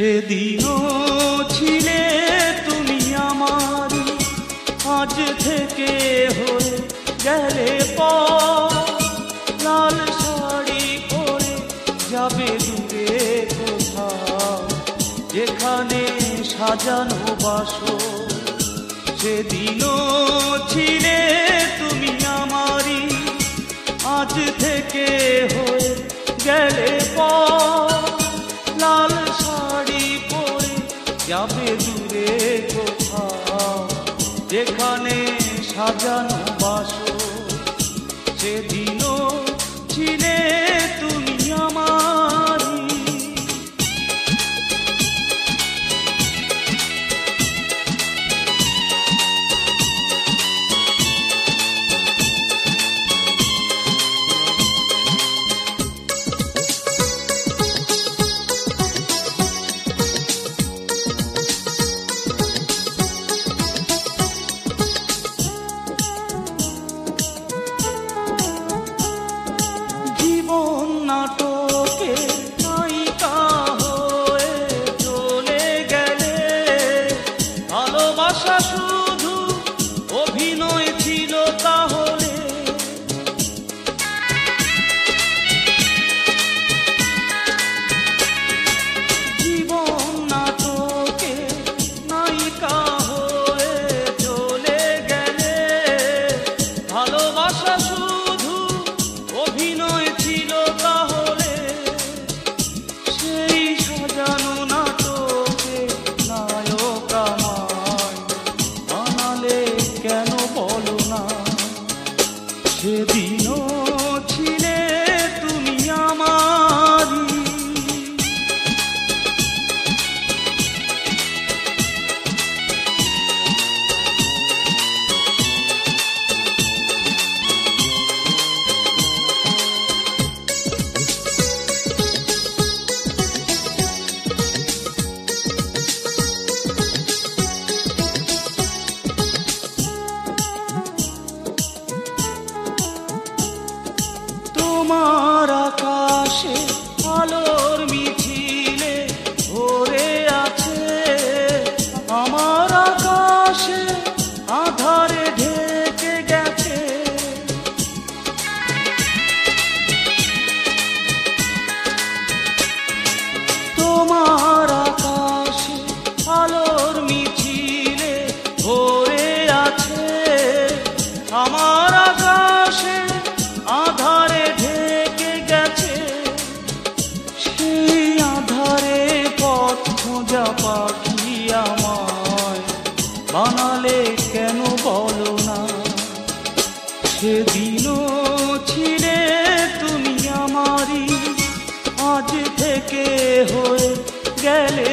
সেদিনও ছিলে তুমি আমার, আজ থেকে হয়ে গেলে লাল শাড়ি পরে যাবে দূরে কোথাও, যেখানে সাজানো বাসর। সেদিনও ছিলে তুমি আমারই, আজ থেকে হয়ে গেলে লাল শাড়ি পরে যাবে দূরে কোথাও, যেখানে সাজানো বাসর। সেদিনও ছিলে তুমি আমারই। নাটকে নায়িকা হয়ে চলে গেলে, ভালোবাসা শুধু অভিনয় ছিল তাহলে। জীবন নাটকে নায়িকা হয়ে চলে গেলে, ভালোবাসা শুধু অভিনয় ছিল তাহলে। সেই সাজানো নাটকে নায়ক আমায় বানালে কেন বলো না? সেদিনও ছিলে তুমি আমারই। তোমার আকাশে আলোর মিছিলে ভরে আছে, আমার আকাশে আধারে ঢেকে গেছে। তোমার আকাশে আলোর মিছিলে ভরে আছে, আমার আকাশে আধারে ঢেকে গেছে। সেই আধারে পথ খোঁজা পাখি আমায় বানালে কেন বলো না? সেদিনও ছিলে তুমি আমারই, আজ থেকে হয়ে গেলে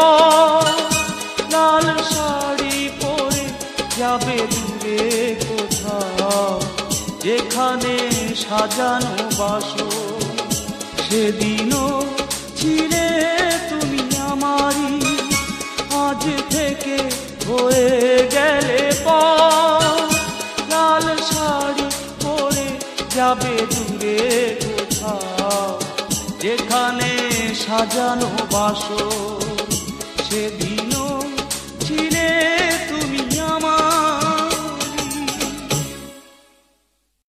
লাল শাড়ি পরে যাবে দূরে কোথাও, যেখানে সাজানো বাসর। সেদিনও ছিলে তুমি আমারই, আজ থেকে হয়ে গেলে লাল শাড়ি পরে যাবে দূরে কোথাও, যেখানে সাজানো বাসর। সেদিন